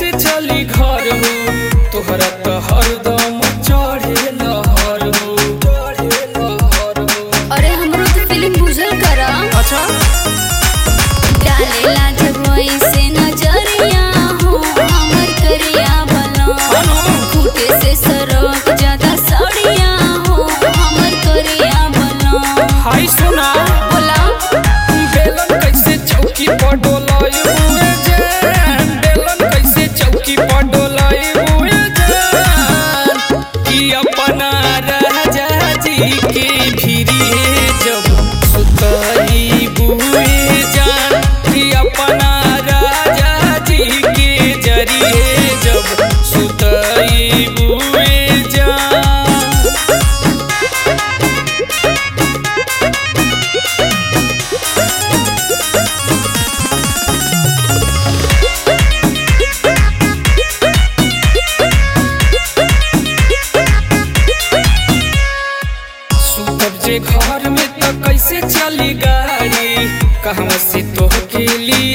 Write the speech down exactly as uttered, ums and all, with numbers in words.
कैसे चली घर हो तोहरा तो हरदम चढ़े लहर हो चढ़े लहर हो। अरे हमरो तो फीलिंग बुझल करा। अच्छा डालेला जब ऐसे नजरिया हो हमर करिया बला खूटे से सरक ज्यादा सड़िया हो हमर करिया बला। हाय सुना बोला बेलन कैसे चौकी पर डोलाई हुए जान बेलन कैसे चौकी पर डोलाई हुए जान कि अपना राजा जी के भिरिए जब सुतई बुए जान कि अपना राजा जी के जरिए जब सुतई बुए जान। सुतब जे घर में तो कैसे चली गाड़ी कहवा से तोहके लिए